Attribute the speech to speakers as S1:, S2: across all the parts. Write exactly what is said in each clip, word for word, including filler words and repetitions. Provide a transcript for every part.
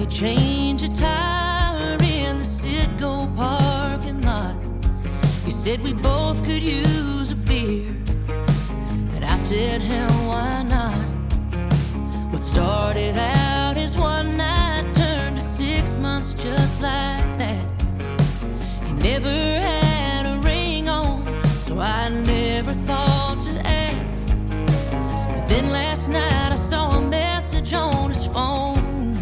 S1: we changed a tire in the Citgo parking lot. You said we both could use a beer, but I said, hell, why not? What started out as one night turned to six months just like that. He never had a ring on, so I never thought to ask. But then last night I saw a message on his phone.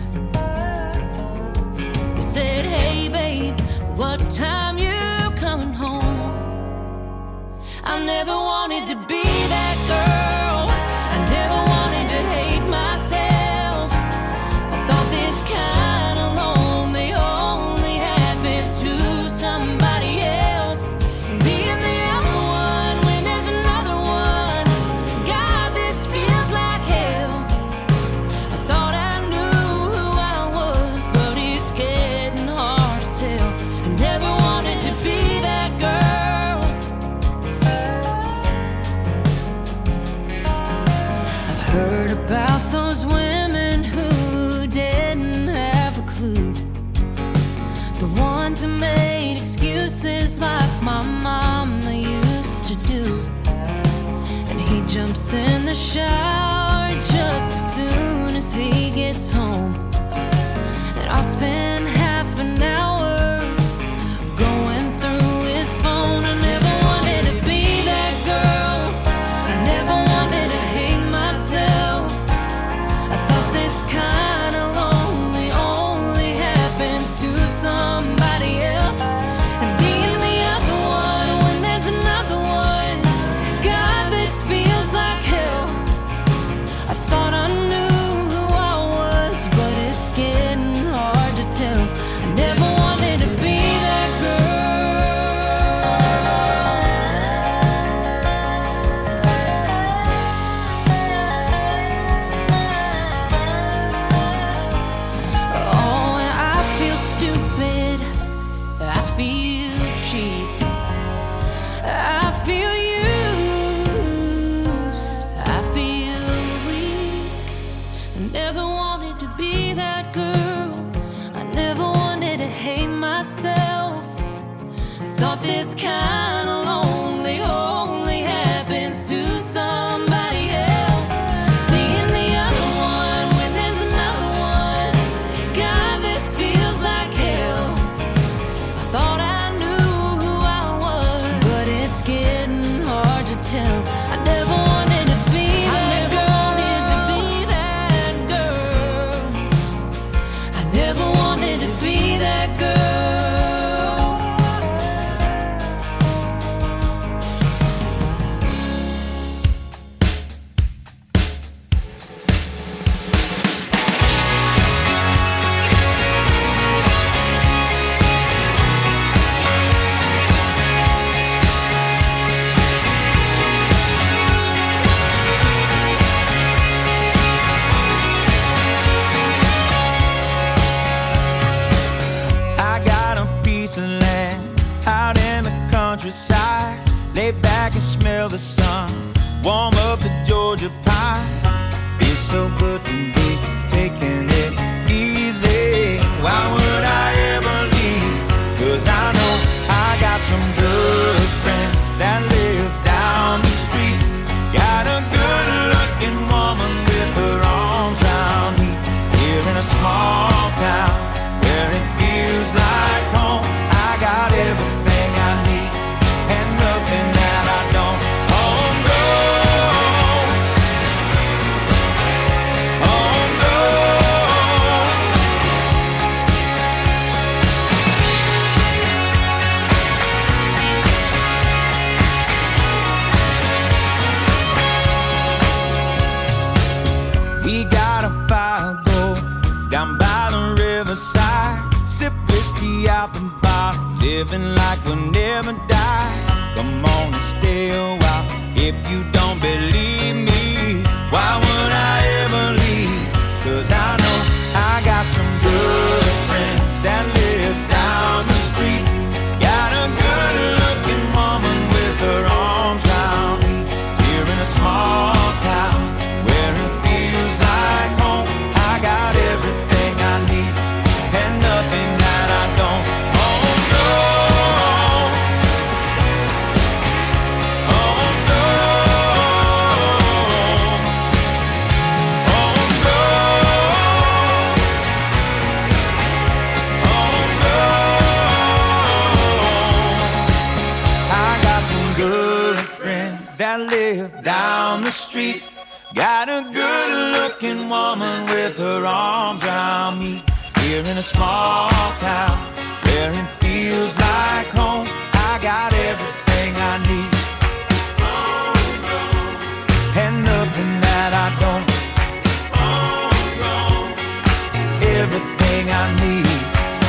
S1: He said, hey babe, what time you coming home? I never wanted to be that girl. I never wanted to hate myself. I thought this kind of lonely only happens to somebody else. And being the other one when there's another one, God, this feels like hell. I thought I knew who I was, but it's getting hard to tell. I never wanted to be that girl. I've heard about those women who didn't have a clue, the ones who made excuses like my mama used to do. And he jumps in the shower just as soon as he gets home, and I'll spend half an hour going through his phone. I never wanted to be that girl. I never wanted to hate myself. I thought this kind of lonely only happens to somebody else. And being the other one when there's another one, God, this feels like hell. I thought I knew who I was, but it's getting hard to tell. I never wanted to be that Oh, and I feel stupid. I feel cheap. I feel used. I feel weak. I never wanted to be that girl. I never wanted to hate myself. I thought this kind of lonely only happens to somebody else. Being the other one when there's another one, God, this feels like hell. I thought I knew who I was, but it's getting hard to tell. I never wanted to be that girl. Wanted to be that girl. I never wanted to be that girl.
S2: I got a piece of land out in the countryside. Lay back and smell the sun, warm up the Georgia pine. Feels so good to be taking it easy. Why would I ever leave? 'Cause I know I got some good friends that live down the street. Got a good looking woman with her arms round me. Here in a small town where it feels like home. I got everything I need and nothing that I don't. Home grown, home grown. We got a fire go down by the riverside. Sip whiskey out the bottle, living like we'll never die. Come on and stay a while if you don't believe me. Why would I ever leave? 'Cause I know I got some good friends that live down the street. Got a good looking woman with her arms round me. Here in a small town where it feels like home. I got everything I need live down the street. Got a good-looking woman with her arms around me. Here in a small town where it feels like home, I got everything I need and nothing that I don't. Everything I need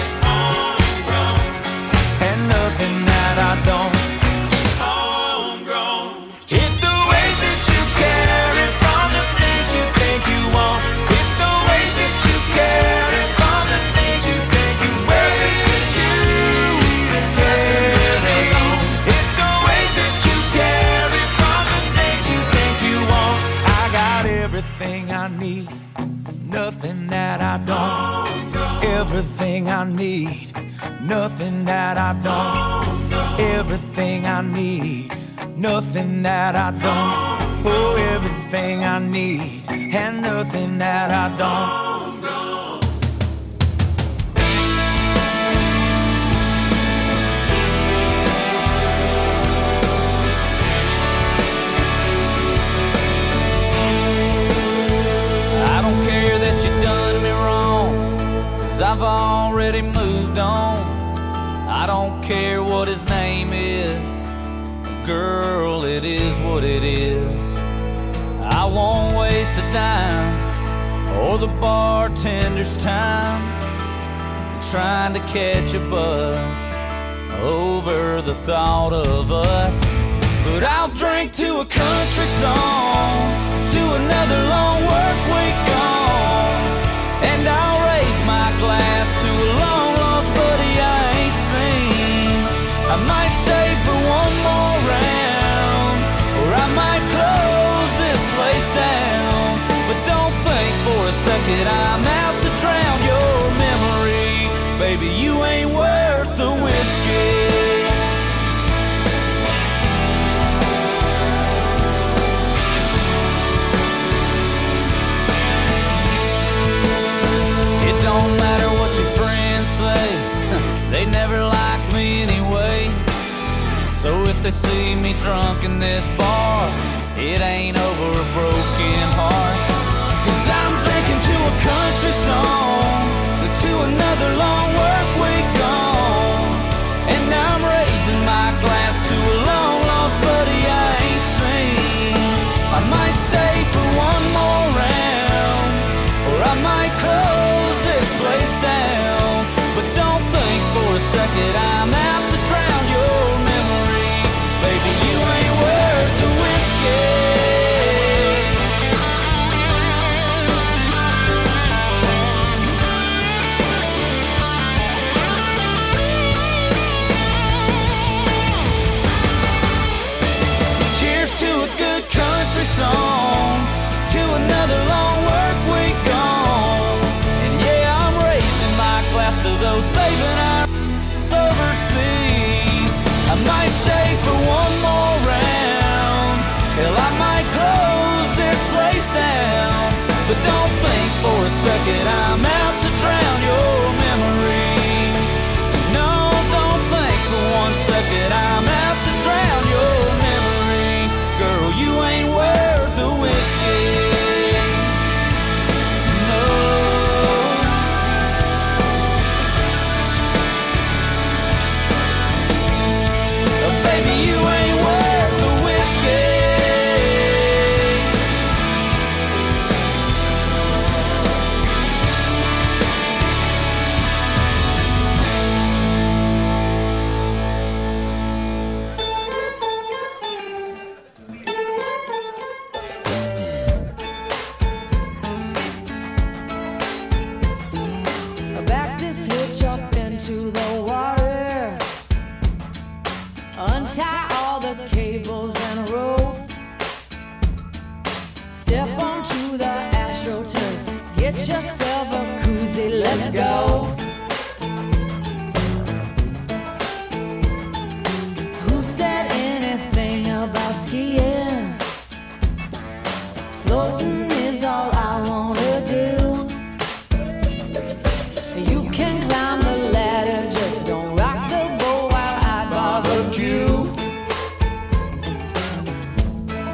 S2: and nothing that I don't. Homegrown. It's the way that you carry from the things you think you want. It's the way that you carry from the things you think you wear. It's you that carry on. It's the way that you carry from the things you think you want. I got everything I need, nothing that I don't. Everything I need, nothing that I don't. Everything I need, nothing that I don't. Oh, everything I need and nothing that I don't.
S3: I don't care that you done me wrong, 'cause I've already moved on. I don't care what his name is, girl, it is what it is. I won't waste a dime or the bartender's time trying to catch a buzz over the thought of us. But I'll drink to a country song, to another long work week gone, and I'll raise my glass to a long lost buddy I ain't seen. I might stay for one more round, or I might close this place down. But don't think for a second I'm out to drown your memory. Baby, you ain't worth the whiskey. It don't matter what your friends say, they never liked me anyway. So if they see me drunk in this bar, it ain't over a broken heart. 'Cause I'm drinking to a country song, to another long work week gone, and I'm raising my glass to a long lost buddy I ain't seen. I might stay for one more round, or I might close this place down. But don't think for a second I'm out to drown your memory. Baby, you ain't worth the whiskey. Cheers to a good country song, to another long work week gone. And yeah, I'm raising my glass to those saving our overseas. I might stay for one more round, hell, I might close this place down. But don't think for a second I'm out to drown your memory. No, don't think for one second I'm out to drown your memory. Girl, you ain't worth the whiskey. No. Baby, you ain't worth the whiskey.
S1: Back this hitch up into the water, untie all the cables and rope, step onto the AstroTurf, get yourself a koozie, let's go. Who said anything about skiing? Floating is all I wanna do. You can climb the ladder, just don't rock the boat while I barbecue.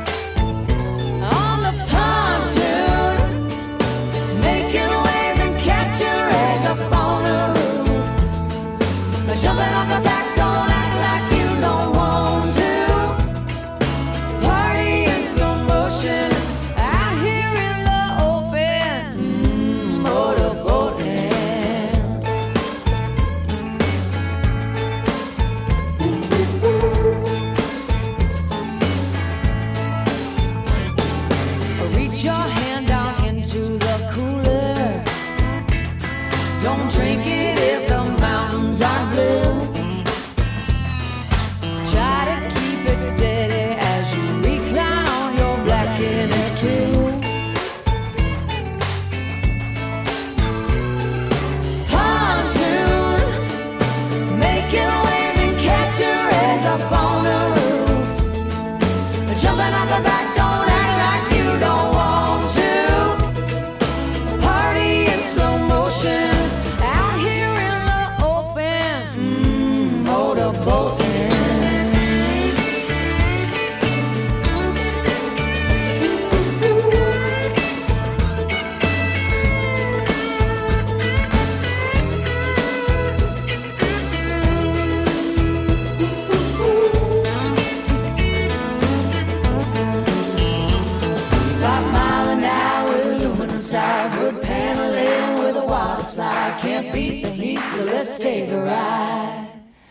S1: firewood paneling with a water slide. Can't beat the heat, so let's take a ride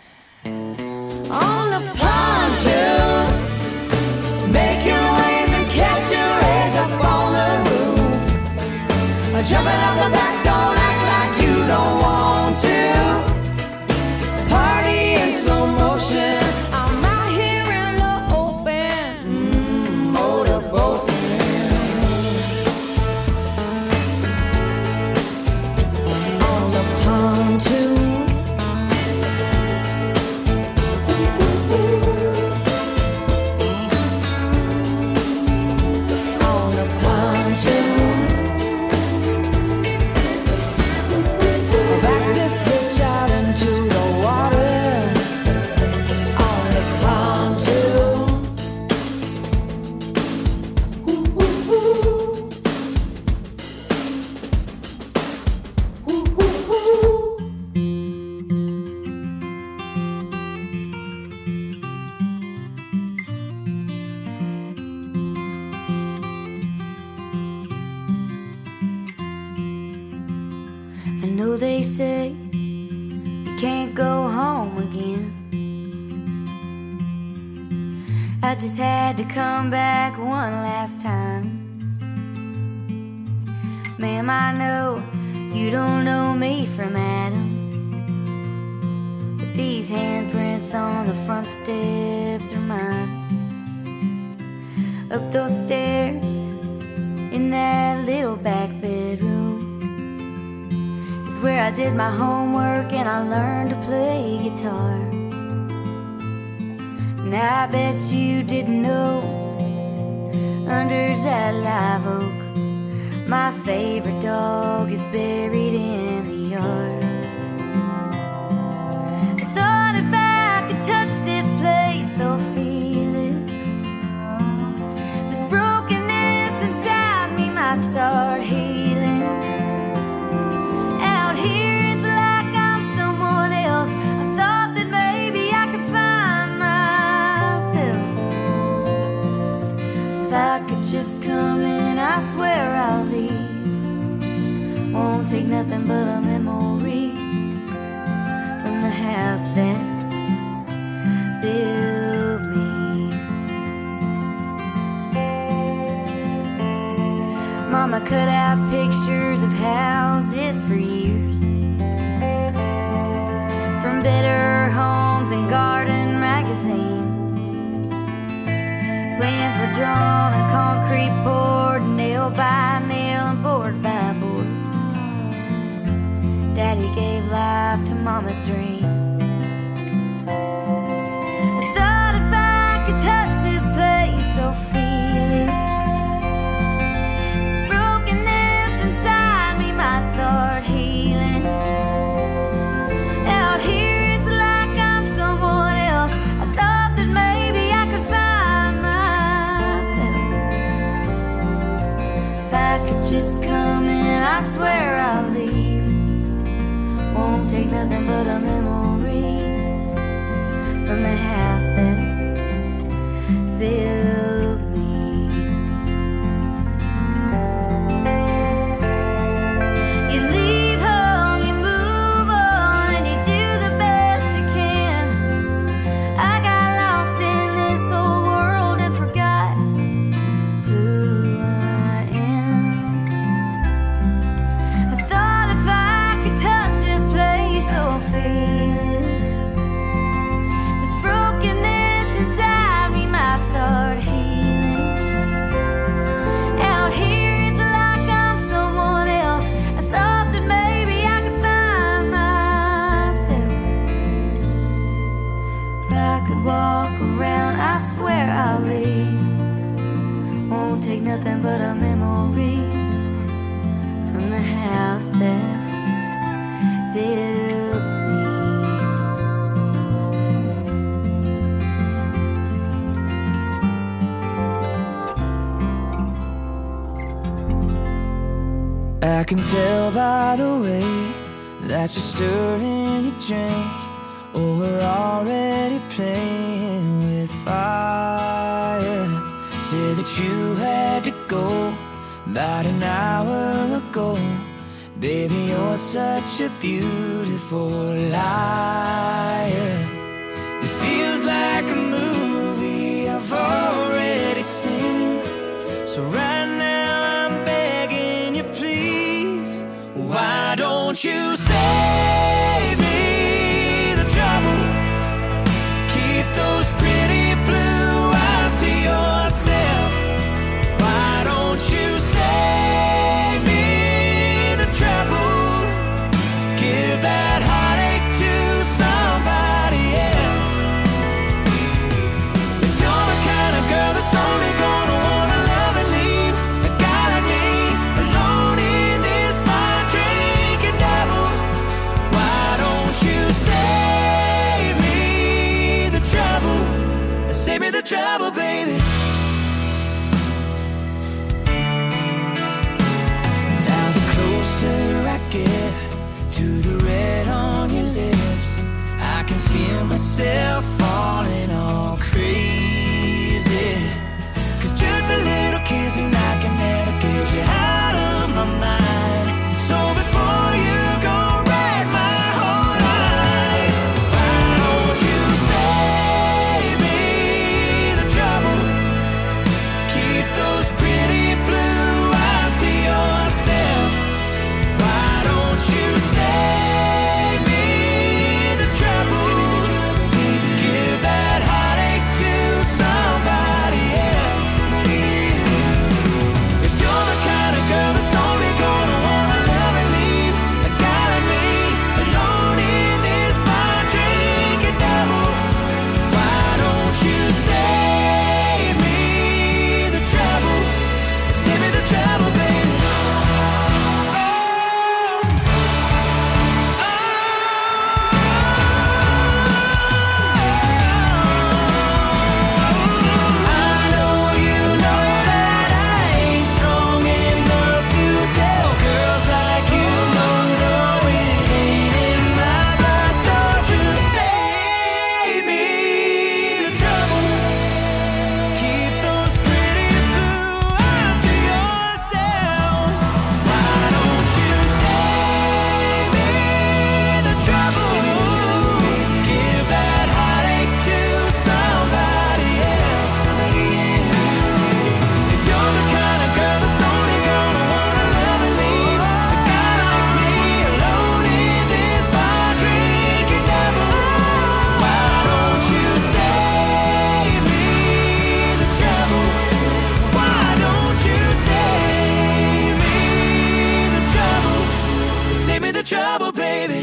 S1: on the pontoon. Make your waves and catch your rays up on the roof. Jumping off the back, don't act like you don't want to. Party in slow motion. I'm out here in the open, mm, motorboating on the pontoon. On the pontoon. Back this hitch out into the water on the pontoon. Ooh, ooh, ooh. Ooh, ooh, ooh. I know they say you can't go home again. I just had to come back one last time. Ma'am, I know you don't know me from Adam, but these handprints on the front steps are mine. Up those stairs in that little back bedroom is where I did my homework and I learned to play guitar. And I bet you didn't know, under that live oak, my favorite dog is buried in the yard. I thought if I could touch this place or feel it, this brokenness inside me might start healing. Out here it's like I'm someone else. I thought that maybe I could find myself. If I could just come in, I swear I'll leave. Won't take nothing but a memory from the house that built me. Mama cut out pictures of houses for years, from Better Homes and Garden magazine. Plans were drawn and concrete poured, nail by nail and board by board. Daddy gave life to Mama's dream. I thought if I could touch this place or feel it, this brokenness inside me might start healing. Out here it's like I'm someone else. I thought that maybe I could find myself. If I could just come in, I swear I'll leave. Won't take nothing but a memory from the house that built me. You leave home, you move on, and you do the best you can. I got lost in this old world and forgot who I am. I thought if I could touch this place or feel it, this brokenness inside me might start healing. Out here it's like I'm someone else. I thought that maybe I could find myself. If I could walk around, I swear I'll leave. Won't take nothing but a memory from the house that built me.
S2: I can tell by the way that you're stirring your drink, oh, we're already playing with fire. Say that you had to go, about an hour ago. Baby, you're such a beautiful liar. It feels like a movie I've already seen. So right now I'm begging you, please, why don't you save me the trouble? Keep those pretty blue eyes to yourself. Why don't you save me the trouble? Give that heartache to somebody else. If you're the kind of girl that's only gonna wanna love and leave a guy like me alone in this bar drinking double, why don't you save me the trouble? Save me the trouble, baby. Now the closer I get to the red on your lips, I can feel myself falling all crazy. Cause just a little kiss and I can never get you out of my mind. So before you go wreck my whole life, why don't you save me the trouble? Keep those pretty blue eyes to yourself. Why don't you save me the trouble? Give that heartache to somebody else. If you're the kind of girl that's only gonna wanna love and leave a guy like me alone in this bar drinking double, why don't you save me the trouble? Save me the trouble, baby. I know you know that I ain't strong enough to tell girls like you no, no, it ain't in my blood. So just save me the trouble. Keep those pretty blue eyes to yourself. Why don't you save me the trouble? Give that heartache to somebody else. If you're the kind of girl that's only gonna wanna love and leave a guy like me alone in this bar drinking double, why don't you save me the trouble? Why don't you save me the trouble? Save me the trouble, baby.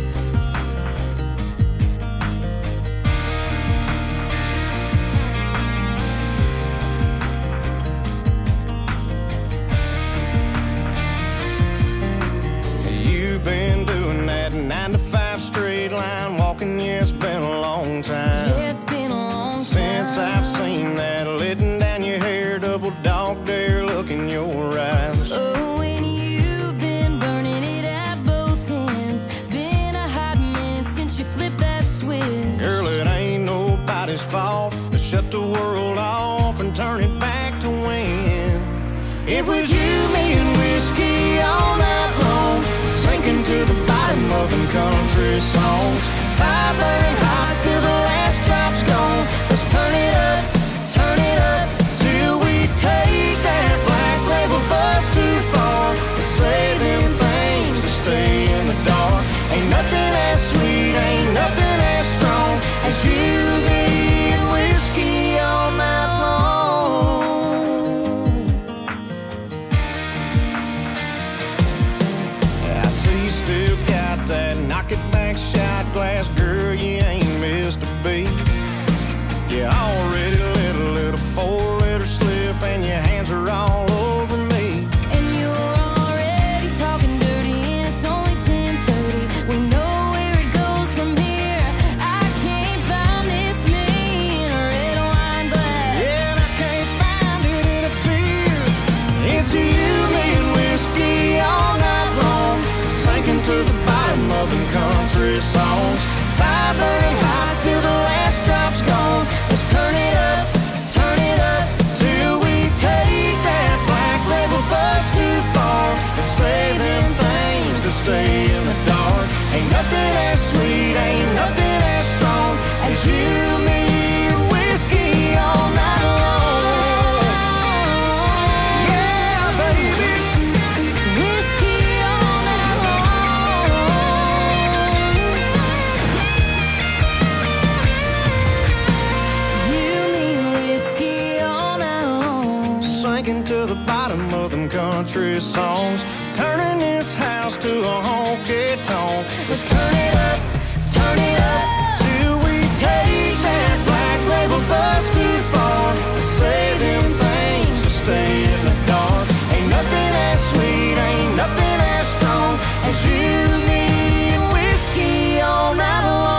S2: You've been doing that nine to five straight line walking, yeah, it's been a long time
S1: It's been a long time
S2: since I've seen that letting down your hair, double dog dare look in your eyes.
S1: Oh, and you've been burning it at both ends. Been a hot minute since you flipped that switch.
S2: Girl, it ain't nobody's fault to shut the world off and turn it back to when it was you, me, and whiskey all night long, sinking to the bottom of them country songs. Fire burning hot till the last drop's gone. Let's turn it up, turn it up till we take that black label bus too far. Let's say them things to stay in the dark. Ain't nothing as sweet, ain't nothing as strong as you, me, and whiskey all night long. I see you still got that knock it back shot glass, girl, you ain't missed a beat. You already lit a little four-liter slip and your hands are all over me.
S1: And you're already talking dirty, and it's only ten thirty. We know where it goes from here. I can't find this me in a red wine glass.
S2: Yeah, and I can't find it in a beer. It's you, me, and whiskey all night long, sinking to the bottom of them country songs. to a honky-tonk. Let's turn it up, turn it up, till we take that black label bus too far. Say them things to stay in the dark. Ain't nothing as sweet, ain't nothing as strong as you, me, and whiskey all night long.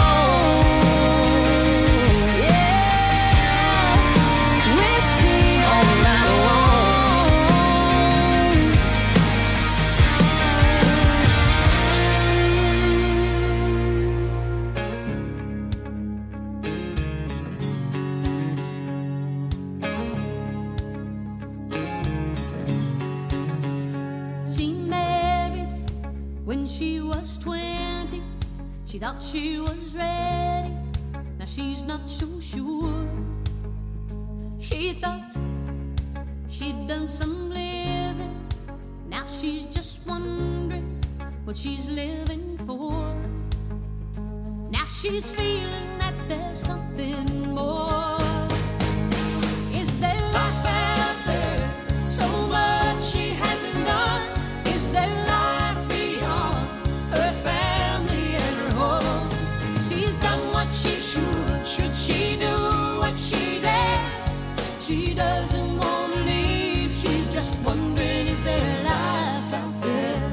S1: She thought she was ready, now she's not so sure. She thought she'd done some living, now she's just wondering what she's living for. Now she's feeling that there's something more. Is there life out there, so much she hasn't done? Is there life beyond her family and her home? She's done what she should, should she do what she dares? She doesn't want to leave, she's just wondering, is there life out there?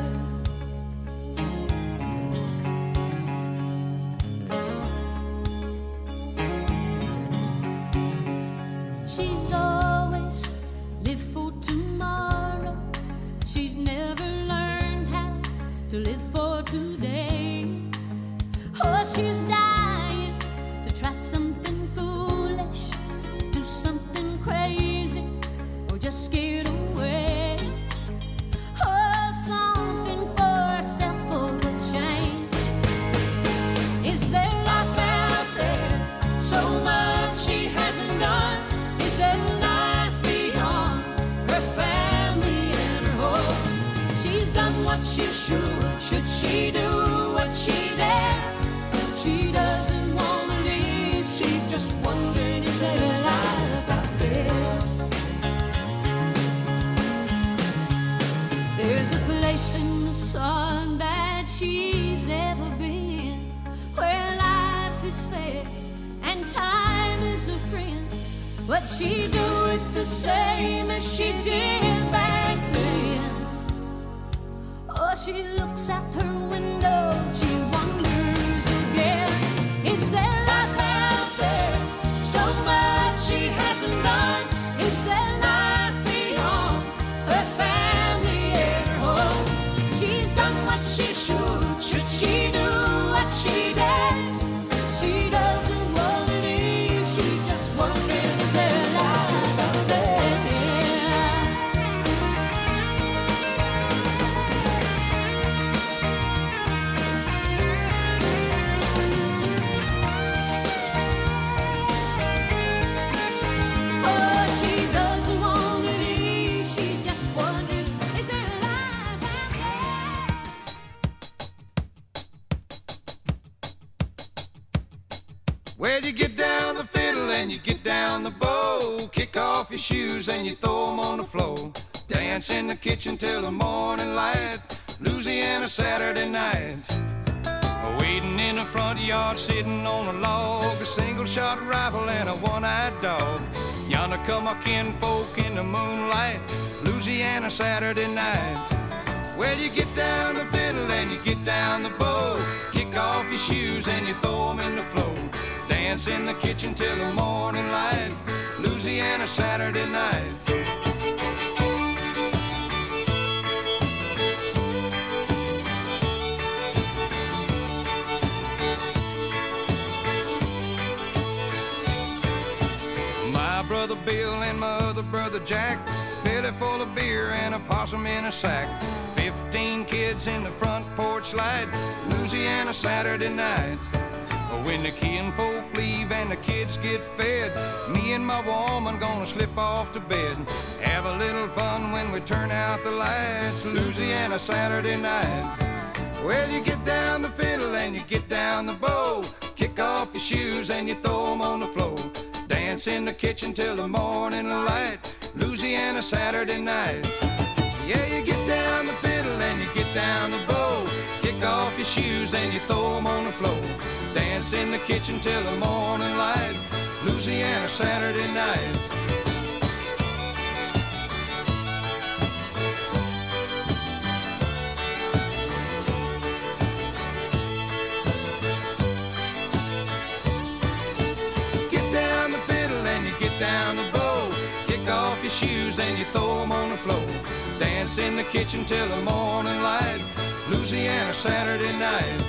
S1: She's always lived for tomorrow. She's never learned how to live for today. Oh, she's dying to try something foolish, do something crazy, or just get away. Oh, something for herself for a change. Is there life out there, so much she hasn't done? Is there life beyond her family and her home? She's done what she should, should she do what she dares? She doesn't want to leave, she's just wondering, is there life out there? There's a place in the sun that she's never been, where life is fair and time is a friend. But she do it the same as she did back then. Oh, she looks out her window, she wonders again. Is there life out there, so much she hasn't done? Is there life beyond her family and her home? She's done what she should, should she do what she dares? She doesn't want to leave, she's just wondering, is there life out there? Oh, she doesn't want to leave, she's just wondering, is there life out there?
S2: Well, you get down the fiddle and you get down the bow, kick off your shoes and you throw 'em on the floor. Dance in the kitchen till the morning light, Louisiana Saturday night. Waiting in the front yard, sitting on a log, a single-shot rifle and a one-eyed dog. Yonder come our kinfolk in the moonlight, Louisiana Saturday night. Well, you get down the fiddle and you get down the bow, kick off your shoes and you throw 'em in the floor. Dance in the kitchen till the morning light, Louisiana Saturday night. My brother Bill and my other brother Jack, belly full of beer and a possum in a sack. Fifteen kids in the front porch light, Louisiana Saturday night. When the kinfolk leave and the kids get fed, me and my woman gonna slip off to bed. Have a little fun when we turn out the lights, Louisiana Saturday night. Well, you get down the fiddle and you get down the bow, kick off your shoes and you throw 'em on the floor. Dance in the kitchen till the morning light, Louisiana Saturday night. Yeah, you get down the fiddle and you get down the bow,
S4: Kick off your shoes and you throw them on the floor. Dance in the kitchen till the morning light. Louisiana Saturday night. Get down the fiddle and you get down the bow. Kick off your shoes and you throw them on the floor. Dance in the kitchen till the morning light. Louisiana Saturday night.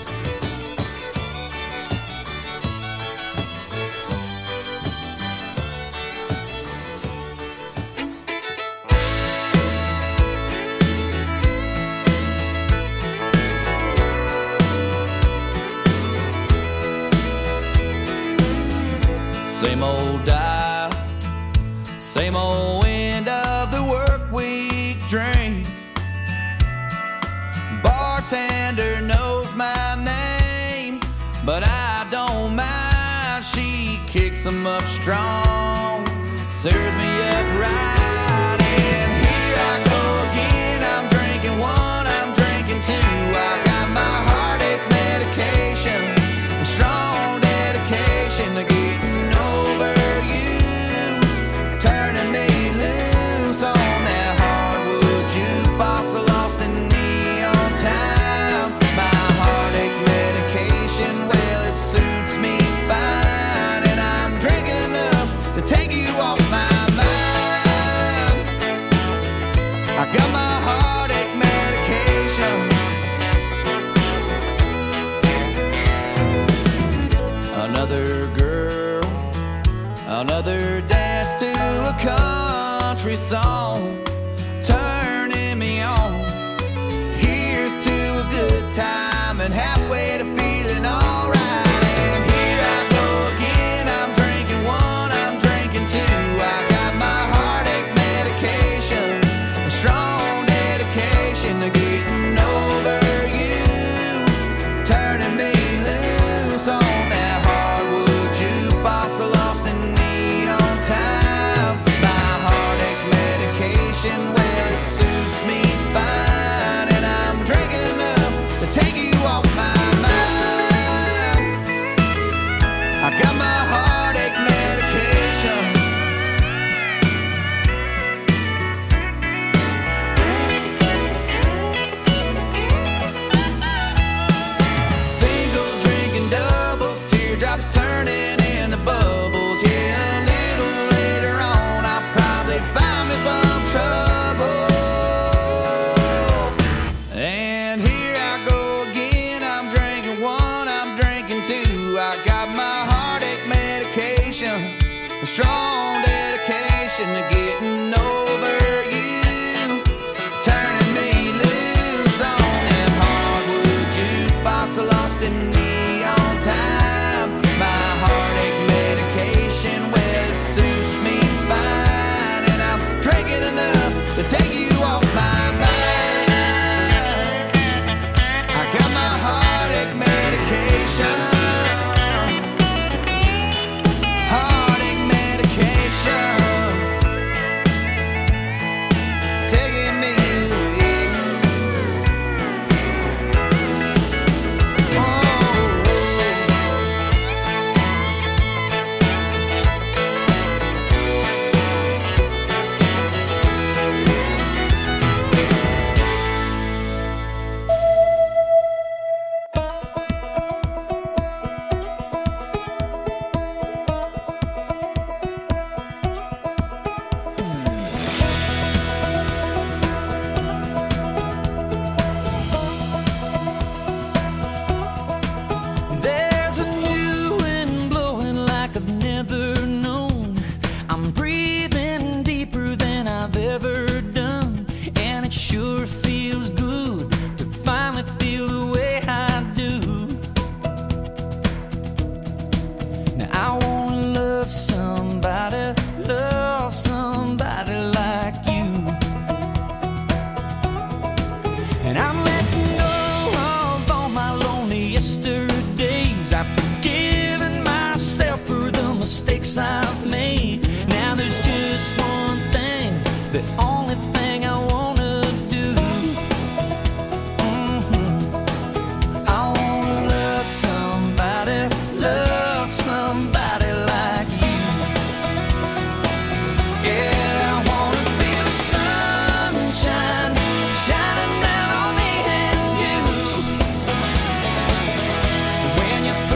S3: Same old dial, same old end of the work week drink. Bartender knows my name, but I don't mind. She kicks 'em up strong, serves me up right. And here I go again, I'm drinking one, I'm drinking two. I got my heartache medication, a strong dedication to getting over you, turning me loose on that hardwood jukebox, lost in neon time. My heartache medication, well, it suits me fine, and I'm drinking enough to take you off my mind. I got my heartache medication. Another girl, another dance to a country song, turning me on. Here's to a good time and halfway to feeling alright. And here I go again, I'm drinking one, I'm drinking two. I got my heartache medication, a strong dedication to getting over you, turning me loose on that hardwood jukebox, lost in neon time. My heartache medication.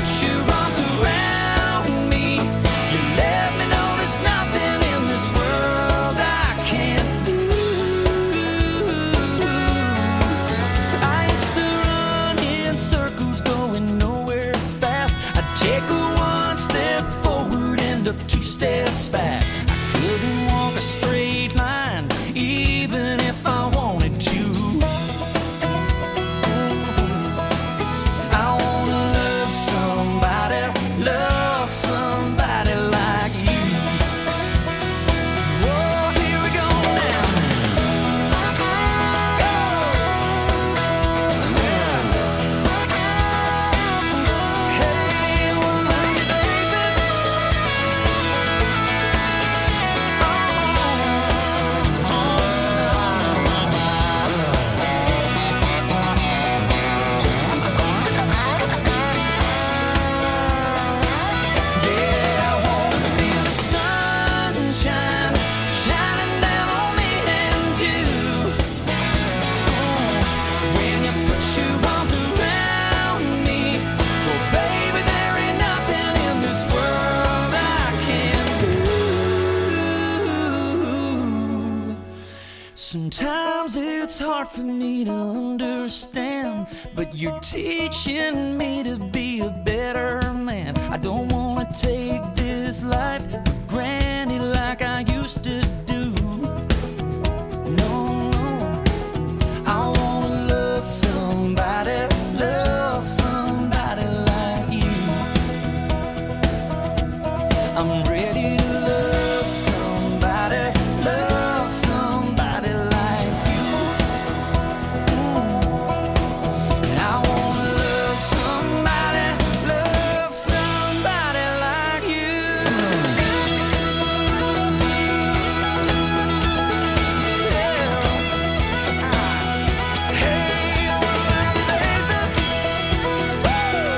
S1: put your arms around me, you let me know there's nothing in this world I can't do. I used to run in circles going nowhere fast. I'd take a one step forward and a two steps back. I couldn't walk a straight line even if I wanted to. I wanna love somebody, love somebody like you. Oh, here we go now. Hey, well, love you, baby. Yeah, I wanna feel the sunshine shining down on me and you. When you put your arms around me, well, baby, there ain't nothing in this world I can't do. Sometimes it's hard for me to understand, but you're teaching me to be a better man. I don't wanna take this life for granted like I used to do. No, no. I wanna love somebody, love somebody like you. I'm ready to love somebody, love somebody like you. Mm. I wanna love somebody, love somebody like you. Yeah. Hey, well, baby. Oh.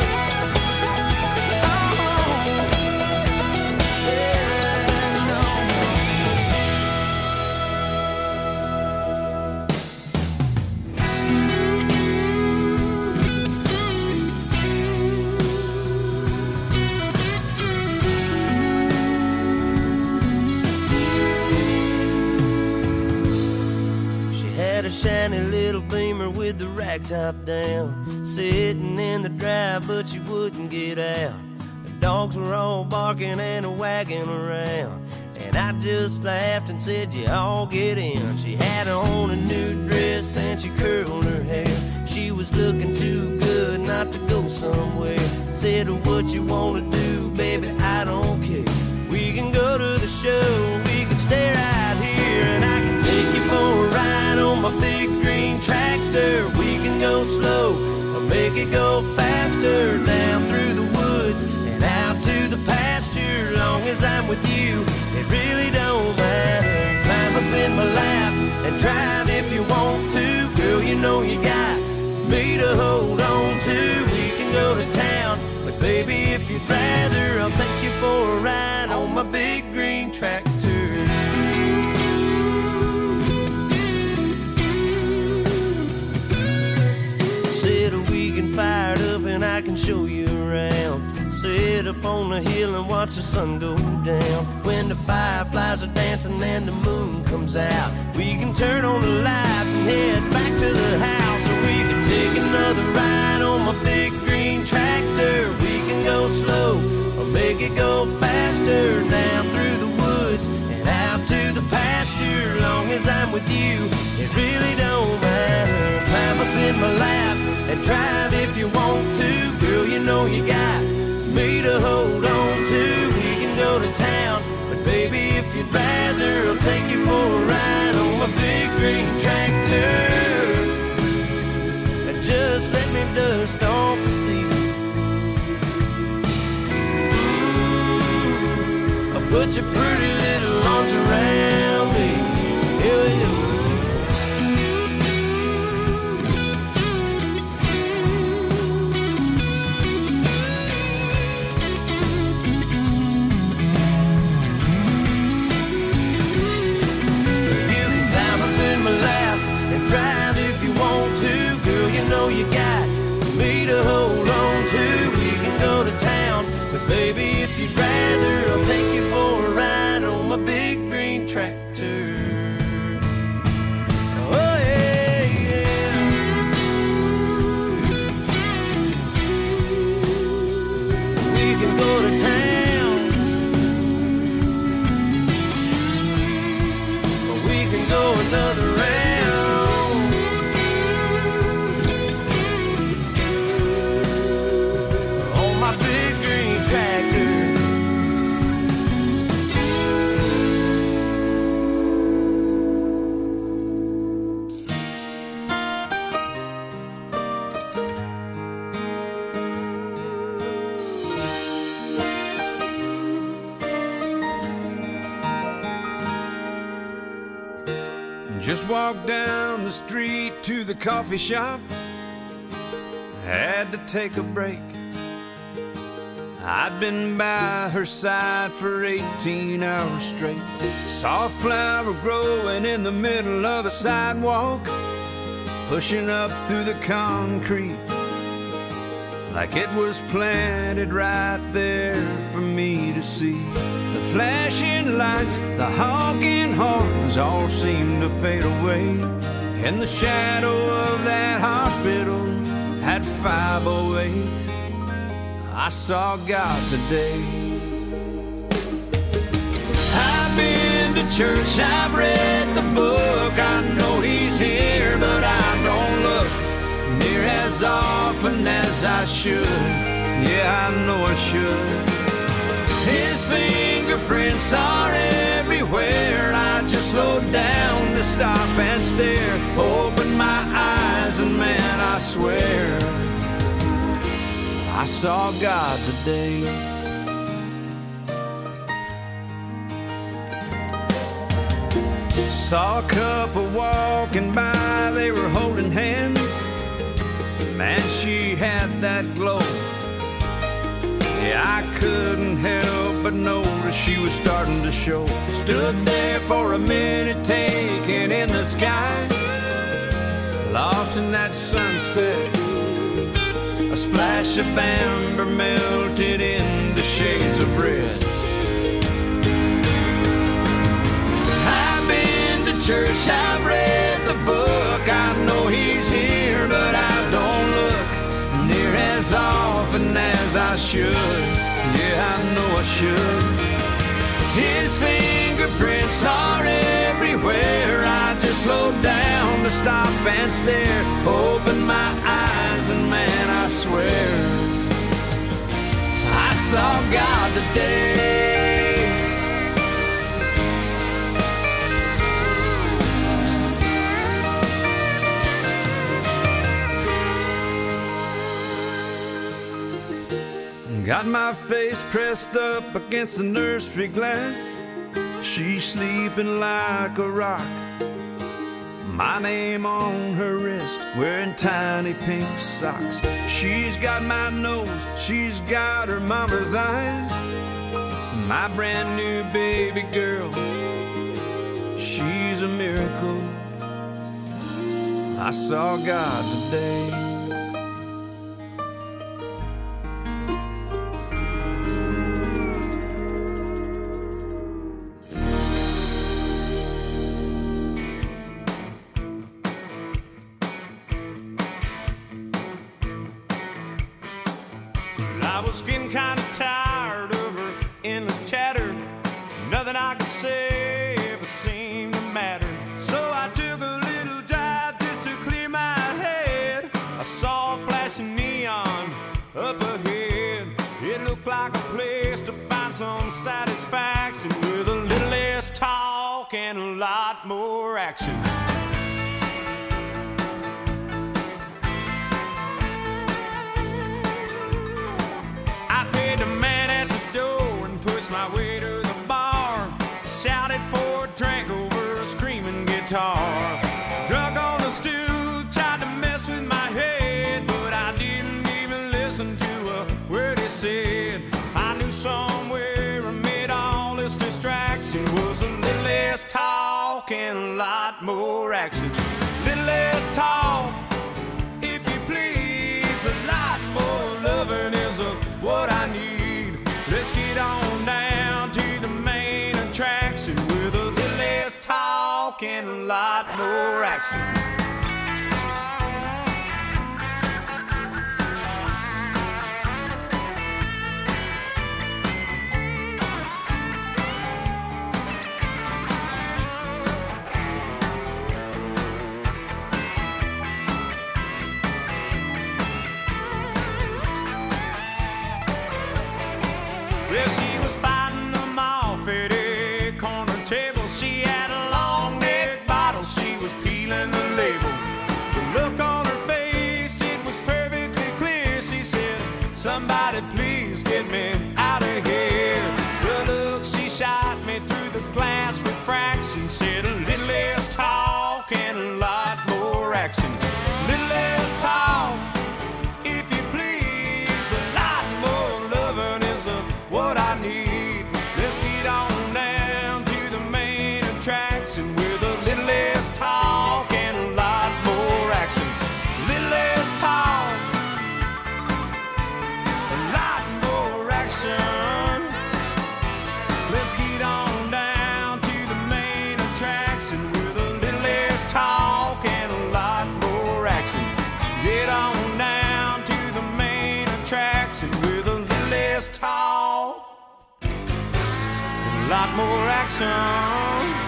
S5: She had a shiny little Beamer with the rack top down, sitting in the drive, but she wouldn't get out. The dogs were all barking and a wagging around, and I just laughed and said, you all get in. She had on a new dress and she curled her hair. She was looking too good not to go somewhere. Said, what you wanna do, baby, I don't care. We can go to the show, we can stay right here, and I can take you for a ride on my big green tractor. We can go slow or make it go faster, down through the woods and out to the pasture. Long as I'm with you, it really don't matter. Climb up in my lap and drive if you want to. Girl, you know you got me to hold on to. We can go to town, but baby, if you'd rather, I'll take you for a ride on my big green tractor. Said we can fire it up and I can show you around. Sit up on the hill and watch the sun go down. When the fireflies are dancing and the moon comes out, we can turn on the lights and head back to the house. Or we can take another ride on my big green tractor. We can go slow or make it go faster, down through the woods and out to the pasture. Long as I'm with you, it really don't matter. Climb up in my lap and drive if you want to. Girl, you know you got me to hold on to. We can go to town, but baby, if you'd rather, I'll take you for a ride on my big green tractor. And just let me dust off the seat. Ooh, I'll put your pretty little arms around me. Yeah, yeah. You got me to hold on to. We can go to town.
S6: Just walked down the street to the coffee shop. Had to take a break. I'd been by her side for eighteen hours straight. Saw a flower growing in the middle of the sidewalk, pushing up through the concrete like it was planted right there for me to see. The flashing lights, the honking horns all seemed to fade away. In the shadow of that hospital at five oh eight, I saw God today. I've been to church, I've read the book, I know He's here, but I don't look near as often as I should. Yeah, I know I should. His fingerprints are everywhere. I just slowed down to stop and stare. Opened my eyes and man, I swear I saw God today. Saw a couple walking by, they were holding hands. Man, she had that glow. Yeah, I couldn't help but notice she was starting to show. Stood there for a minute, taking in the sky, lost in that sunset. A splash of amber melted into shades of red. I've been to church, I've read the book, I know He's here, but I don't look near as often as I should. Yeah, I know I should. His fingerprints are everywhere. I just slowed down to stop and stare. Opened my eyes and man, I swear I saw God today. Got my face pressed up against the nursery glass. She's sleeping like a rock. My name on her wrist, wearing tiny pink socks. She's got my nose, she's got her mama's eyes. My brand new baby girl, she's a miracle. I saw God today.
S4: I was getting kinda tired of her endless chatter. Nothing I could say ever seemed to matter. So I took a little dive just to clear my head. I saw a flashing neon up ahead. It looked like a place to find some satisfaction, with a little less talk and a lot more action. The man at the door and pushed my way to the bar. Shouted for a drink over a screaming guitar. Drunk on the stool, tried to mess with my head, but I didn't even listen to a word he said. I knew somewhere amid all this distraction was a little less talk and a lot more action. Little less talk, if you please, a lot more loving is a what I need. Let's get on down to the main attraction, with a little less talk and a lot more action. Well, she was fighting them off at a corner table. She had a long neck bottle, she was peeling the label. The look on her face, it was perfectly clear. She said, somebody please get me out of here. The look she shot me through the glass refraction said, a little less talk
S2: lot more action.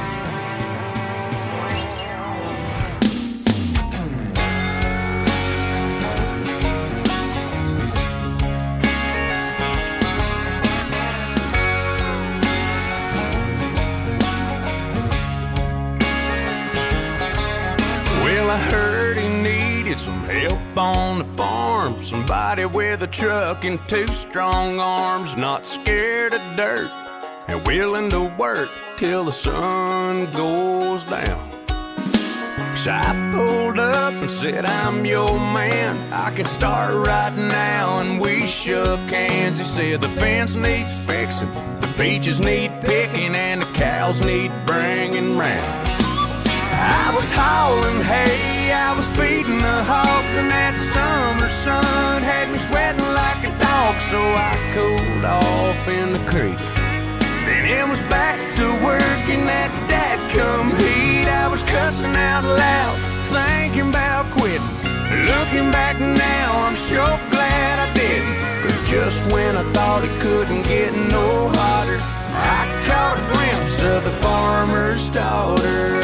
S6: I heard he needed some help on the farm. Somebody with a truck and two strong arms, not scared of dirt and willing to work till the sun goes down. So I pulled up and said, I'm your man, I can start right now. And we shook hands. He said the fence needs fixing, the peaches need picking, and the cows need bringing round. I was hauling hay, I was feeding the hogs, and that summer sun had me sweating like a dog. So I cooled off in the creek, then it was back to work in that dadgum heat. I was cussing out loud, thinking about quitting. Looking back now, I'm sure glad I didn't, 'cause just when I thought it couldn't get no hotter, I caught a glimpse of the farmer's daughter.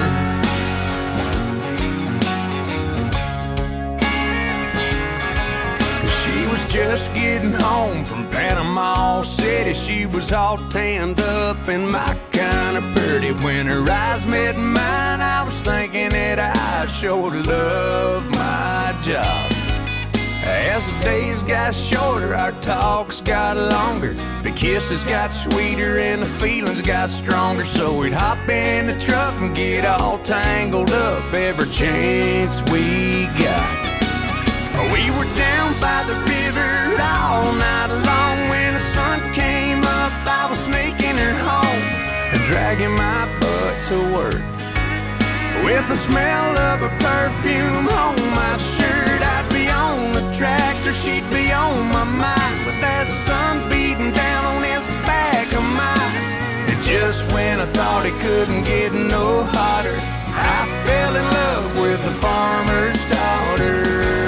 S6: She was just getting home from Panama City. She was all tanned up and my kind of pretty. When her eyes met mine, I was thinking that I sure love my job. As the days got shorter, our talks got longer. The kisses got sweeter and the feelings got stronger. So we'd hop in the truck and get all tangled up every chance we got. We were down by the river all night long. When the sun came up, I was sneaking her home and dragging my butt to work. With the smell of her perfume on my shirt, I'd be on the tractor, she'd be on my mind, with that sun beating down on this back of mine. And just when I thought it couldn't get no hotter, I fell in love with the farmer's daughter.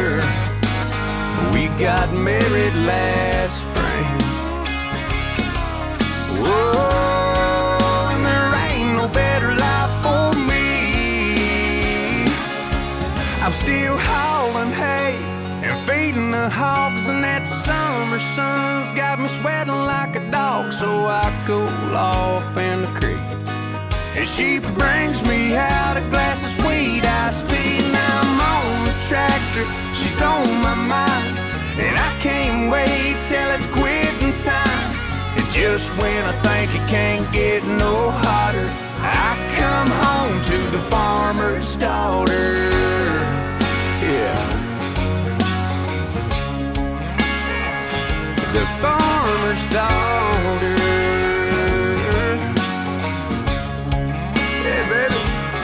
S6: We got married last spring. Whoa, and there ain't no better life for me. I'm still hauling hay and feeding the hogs, and that summer sun's got me sweating like a dog. So I cool off in the creek, and she brings me out a glass of sweet iced tea. Now I'm on the tractor, she's on my mind, and I can't wait till it's quitting time. And just when I think it can't get no hotter, I come home to the farmer's daughter. Yeah. The farmer's daughter. Yeah, baby.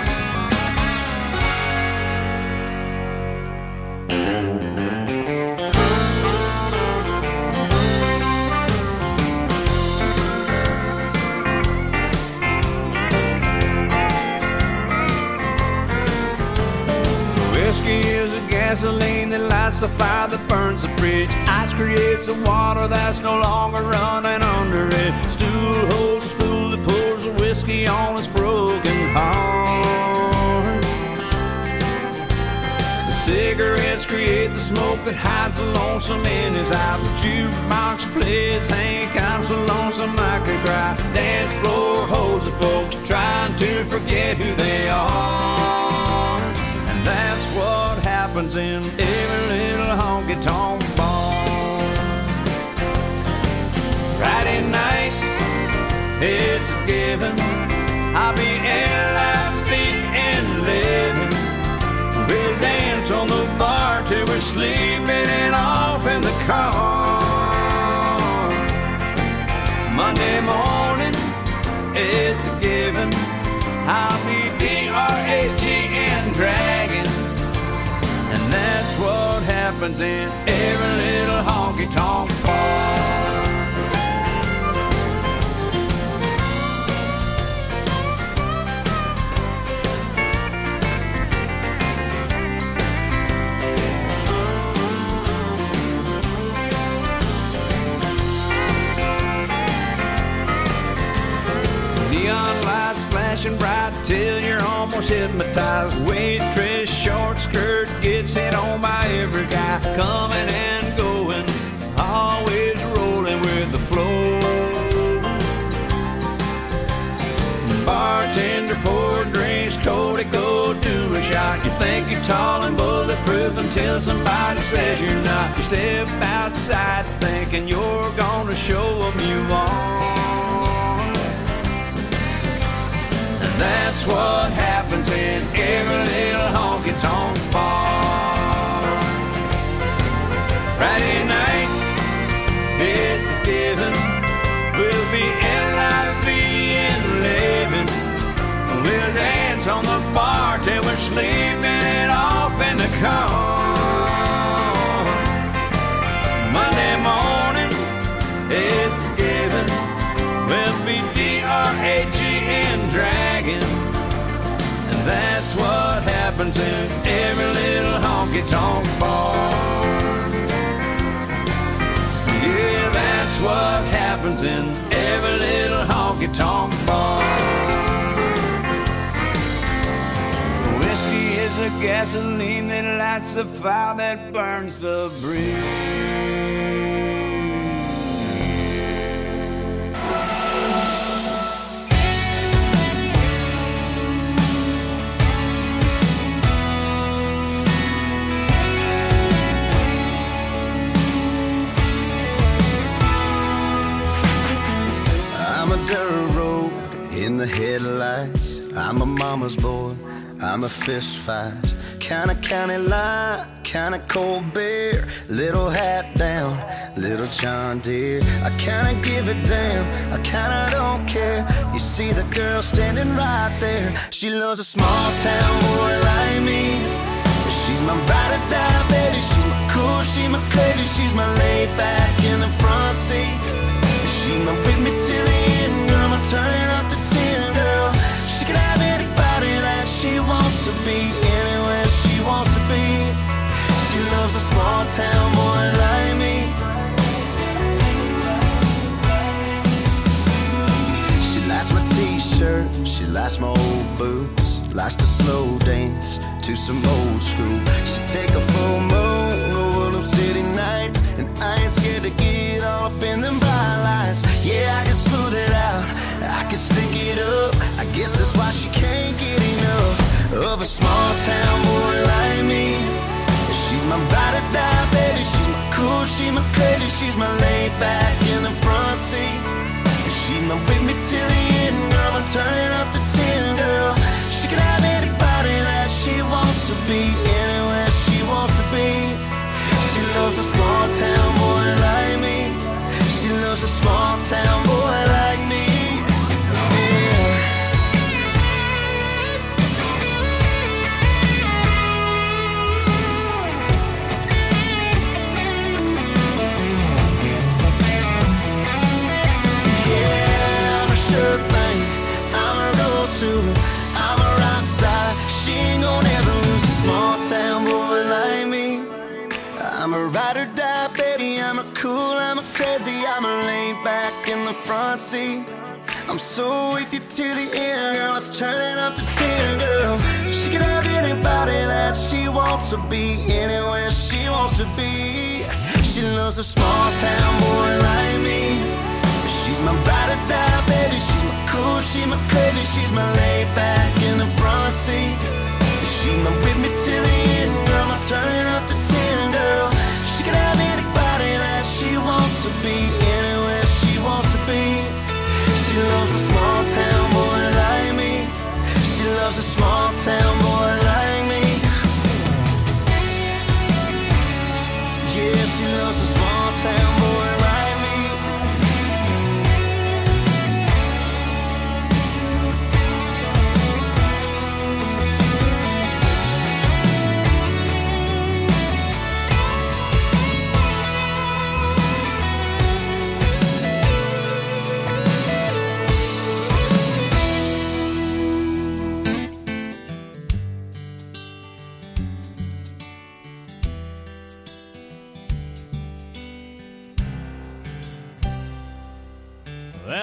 S6: Whiskey is a gasoline that lights the fire that burns the bridge. Ice creates the water that's no longer running under it. Stool holds the fool that pours the whiskey on his broken heart. The cigarettes create the smoke that hides the lonesome in his eyes. The jukebox plays Hank, I'm so lonesome I could cry. Dance floor holds the folks trying to forget who they are. That's what happens in every little honky-tonk bar. Friday night, it's a given, I'll be L I V and living. We'll dance on the bar till we're sleeping and off in the car. Monday morning, it's a given, I'll be D R A G and dragging. And that's what happens in every little honky-tonk bar. till you're almost hypnotized. Waitress, short skirt, gets hit on by every guy. Coming and going, always rolling with the flow. Bartender, pour drinks, Cody, go do a shot. You think you're tall and bulletproof until somebody says you're not. You step outside thinking you're gonna show them you are. And that's what happens in every little honky-tonk bar. Friday night, it's a given. We'll be L I V and living. We'll dance on the bar till we're sleeping it off in the car. Monday morning, it's a given. We'll be D R A G and dragging. And that's what happens in every little honky-tonk bar. Yeah, that's what happens in every little honky-tonk bar. Whiskey is the gasoline that lights the fire that burns the bridge.
S7: I'm a dirt road in the headlights. I'm a mama's boy, I'm a fist fight. Kinda county line, kinda cold beer. Little hat down, little John Deere. I kinda give a damn, I kinda don't care. You see the girl standing right there. She loves a small town boy like me. She's my ride or die baby. She's my cool, she's my crazy. She's my laid back in the front seat. She's my with me till the end, girl. I'm turning up the ten, girl. She can have anybody that she wants to be, anywhere she wants to be. She loves a small town boy like me. She likes my t-shirt, she likes my old boots. Likes to slow dance to some old school. She take a full moon over them city nights, and I ain't scared to get all up in them bright lights. Yeah, I can smooth it out, I can stick it up. I guess that's why she can't get enough of a small town boy like me. She's my ride or die baby. She's my cool, she's my crazy. She's my laid back in the front seat. She's my with me till the end, girl. I'm turning up the ten, girl. She can have anybody that she wants to be, anywhere she wants to be. She loves a small town boy like me. She loves a small town boy like me. Yeah. Yeah, I'm a sure thing. I'm a roll to. I'm a rock star. She ain't gonna ever lose a small town boy like me. I'm a ride or die, baby. I'm a cool, I'm a crazy. I'm a laid back in the front seat. I'm so with you till the end, girl. Let's turn it up to ten, girl. She can have anybody that she wants to be, anywhere she wants to be. She loves a small town boy like me. She's my ride or die, baby. She's my cool, she's my crazy. She's my laid back in the front seat. She's my with me till the end, girl. I'm turning up the ten, girl. She can have anybody that she wants to be, anywhere she wants to be. She loves a small town boy like me. She loves a small town boy like me. Yeah, she loves a small town boy like me.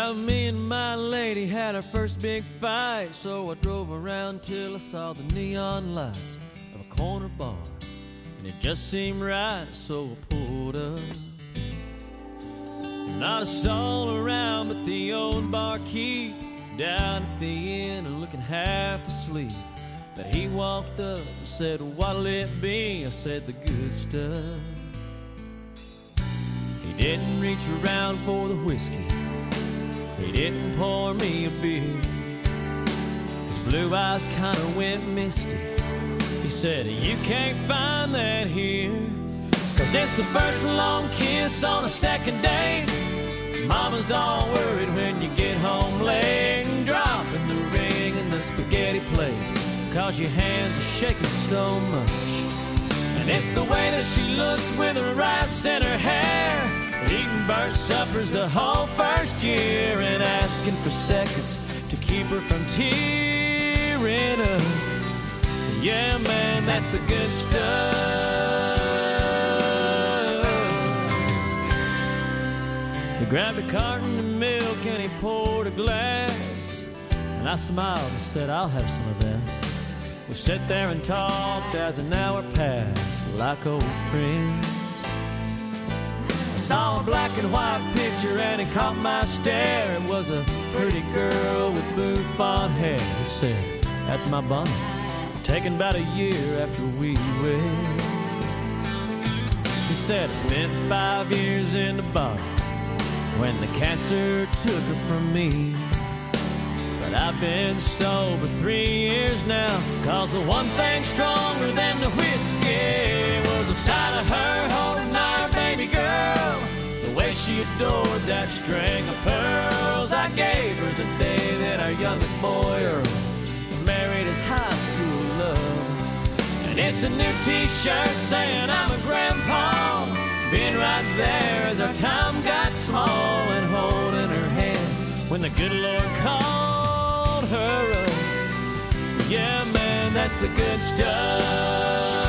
S8: Well, me and my lady had our first big fight, so I drove around till I saw the neon lights of a corner bar, and it just seemed right, so I pulled up. Not a soul around but the old barkeep down at the inn looking half asleep. But he walked up and said, "What'll it be?" I said, "The good stuff." He didn't reach around for the whiskey, he didn't pour me a beer. His blue eyes kinda went misty. He said, "You can't find that here, 'cause it's the first long kiss on a second date. Mama's all worried when you get home late, and dropping the ring in the spaghetti plate, 'cause your hands are shaking so much. And it's the way that she looks with her rice in her hair, eating burnt suppers the whole first year, and asking for seconds to keep her from tearing up. Yeah, man, that's the good stuff." He grabbed a carton of milk and he poured a glass, and I smiled and said, "I'll have some of that." We sat there and talked as an hour passed like old friends. I saw a black and white picture and it caught my stare. It was a pretty girl with bouffant hair. He said, "That's my Bonnie, taken about a year after we wed." He said, "I spent five years in the bottom when the cancer took her from me. But I've been sober three years now, 'cause the one thing stronger than the whiskey was the sight of her holding our baby girl, the way she adored that string of pearls I gave her the day that our youngest boy Earl married his high school love. And it's a new t-shirt saying I'm a grandpa, been right there as our time got small, and holding her hand when the good Lord called her up. Yeah, man, that's the good stuff."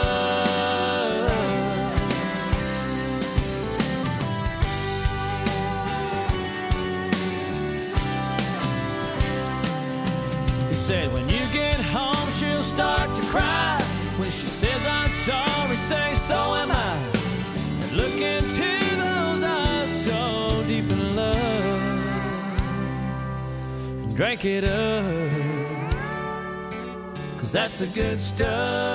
S8: He said, "When you get home, she'll start to cry. When she says I'm sorry, say so am I. And look into those eyes so deep in love, and drink it up, 'cause that's the good stuff.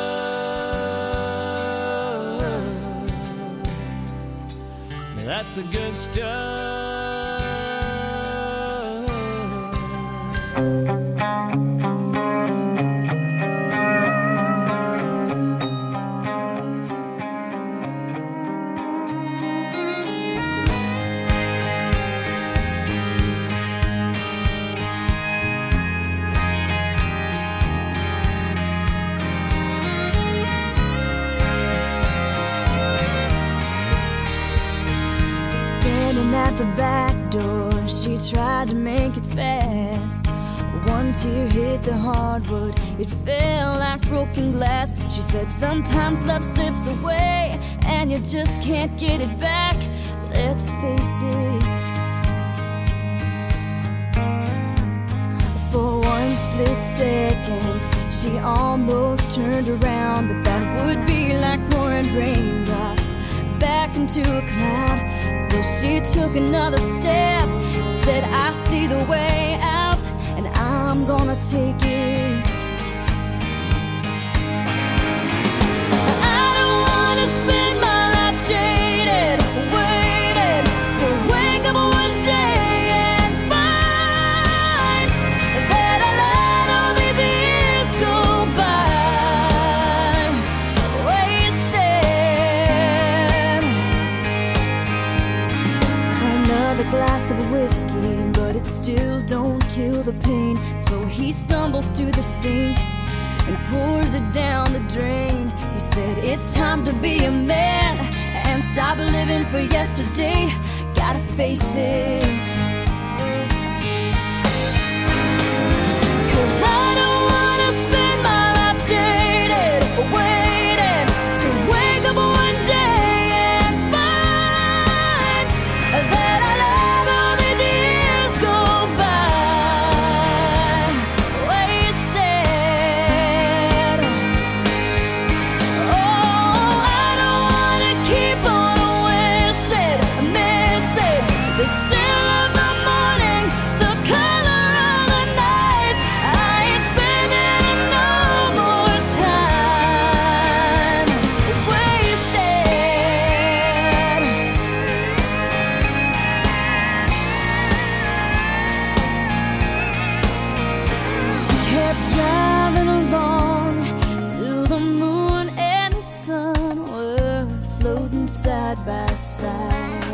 S8: That's the good stuff."
S1: At the back door, she tried to make it fast. One tear hit the hardwood, it fell like broken glass. She said sometimes love slips away and you just can't get it back. Let's face it. For one split second, she almost turned around, but that would be like pouring raindrops back into a cloud. So she took another step, said, "I see the way out, and I'm gonna take it." I don't wanna spend my life jaded, waiting to wake up one day and find that I let all these years go by wasted. Another glass of whiskey, but it still don't kill the pain. So he stumbles to the sink and pours it down the drain. He said, "It's time to be a man and stop living for yesterday. Gotta face it. 'Cause I don't wanna spend my life jaded, waiting to wake up one day and find that I let all these years go side by side.